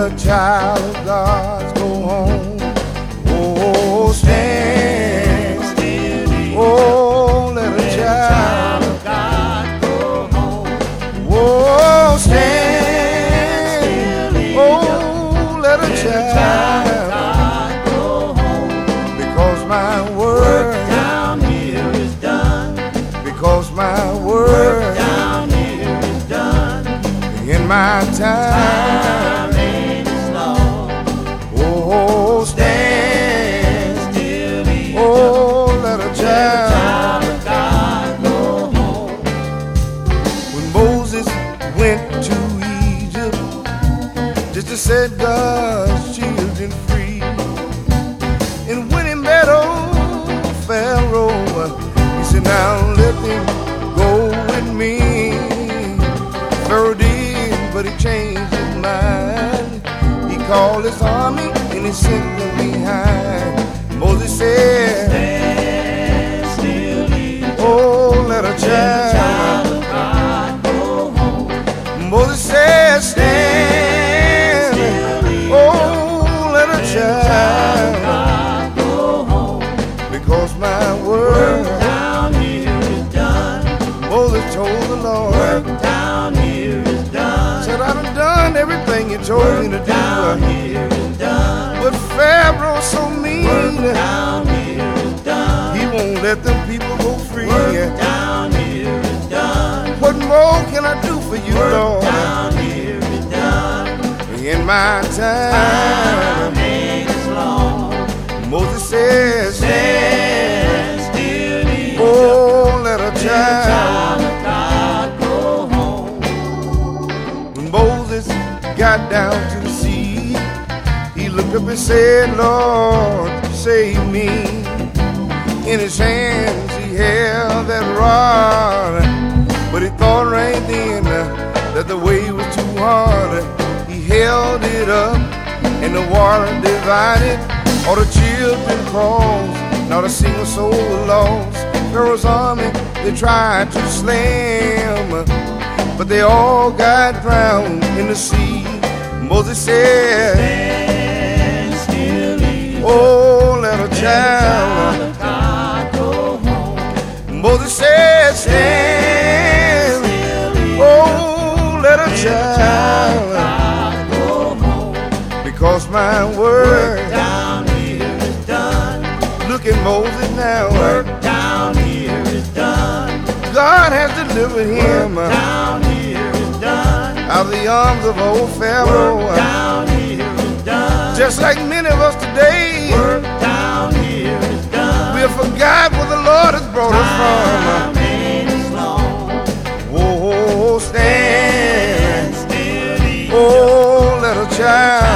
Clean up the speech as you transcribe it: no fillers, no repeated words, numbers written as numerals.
a child of God go home. Oh, stand still. Oh, let a child of God go home. Oh, stand still. Oh, let a child of God go home. Because my work down here is done. Because my work down here is done. In my time ain't as long. Oh, stand still. Oh, let a child of God go home. When Moses went to Egypt just to set God's children free, and when he met old Pharaoh, he said, "Now let them go with me." Pharaoh did, but he changed his mind. He called his army and he sent them behind. Moses said, "Stand still, oh, let a child of God go home." Moses said, "Stand still, oh, let a child of God go home." Because my work down here is done. Moses told the Lord, work down here is done. Said, "I've done everything you told me to do. Down here is done. But Pharaoh's so mean. Work down here is done. He won't let them people go free. Work down here is done. What more can I do for you, work Lord? Down here is done. In my time ain't as long. Moses says, "Stand still. Oh, let a child of God go home." When Moses got down to the sea, he looked up and said, "Lord, save me." In his hands he held that rod, but he thought right then that the way was too hard. He held it up and the water divided. All the children crossed, not a single soul was lost. Pharaoh's army, they tried to slam, but they all got drowned in the sea. Moses said, "Stand still, oh, let a child of God go home." Moses said, "Stand still, oh, let a child of God go home." Because my work down here is done. Look at Moses now. Work down here is done. God has delivered him down here is done. Out of the arms of old Pharaoh. Work down here is done. Just like many of us today. Work down here is done. We have forgot where the Lord has brought us from. Ain't as long. Oh, stand still. Oh, let a child